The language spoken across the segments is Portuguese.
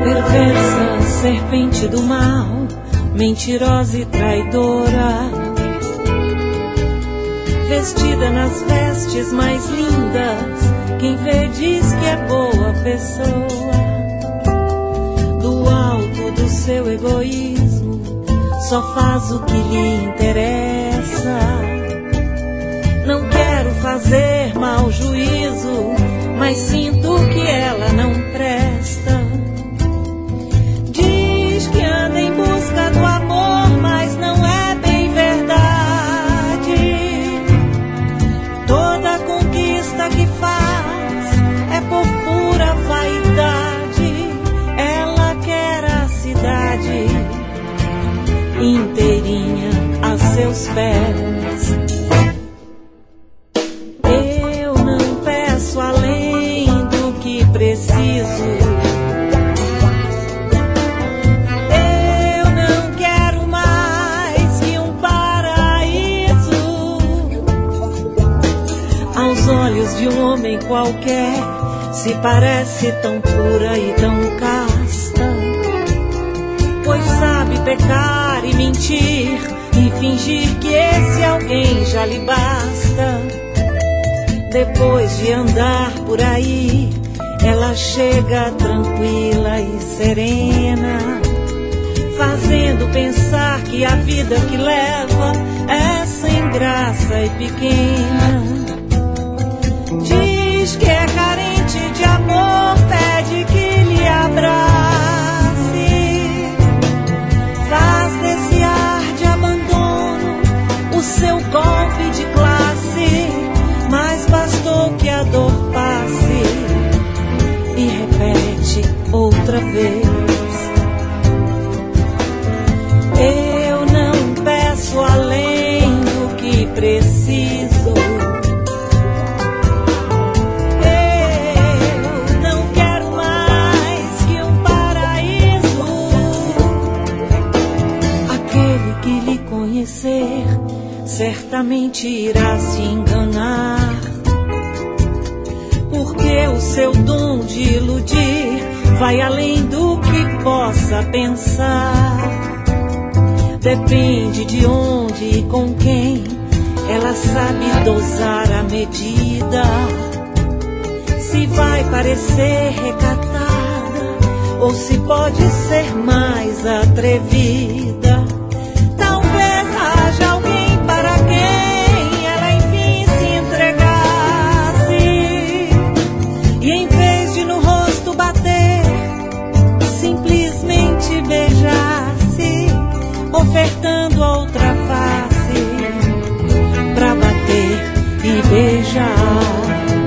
Perversa serpente do mal, mentirosa e traidora, vestida nas vestes mais lindas, quem vê diz que é boa pessoa. Do alto do seu egoísmo, só faz o que lhe interessa. Não quero fazer mau juízo, mas sinto que ela não presta. Diz que anda em busca do amor, mas não é bem verdade. Toda conquista que faz é por pura vaidade. Ela quer a cidade inteirinha a seus pés. Eu não peço além do que preciso. Eu não quero mais que um paraíso. Aos olhos de um homem qualquer, se parece tão pura e tão casta, pois sabe pecar e mentir e fingir que esse alguém já lhe basta. Depois de andar por aí, ela chega tranquila e serena, fazendo pensar que a vida que leva é sem graça e pequena. Diz que é carente de amor, pede que lhe abrace, faz desse ar de abandono o seu golpe de classe. Mas bastou que a dor passe e repete outra vez. Eu não peço além do que preciso. Eu não quero mais que um paraíso. Aquele que lhe conhecer certamente irá se enganar, porque o seu dom de iludir vai além do que possa pensar. Depende de onde e com quem, ela sabe dosar a medida. Se vai parecer recatada ou se pode ser mais atrevida. Talvez haja alguém para quem ela enfim se entregasse, e em vez de no rosto bater, simplesmente beijasse, ofertando outra face pra bater e beijar.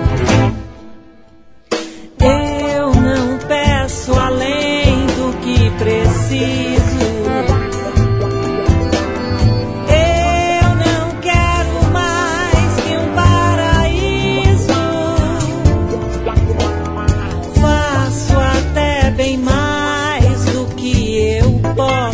Eu não peço além do que preciso. Bem mais do que eu posso.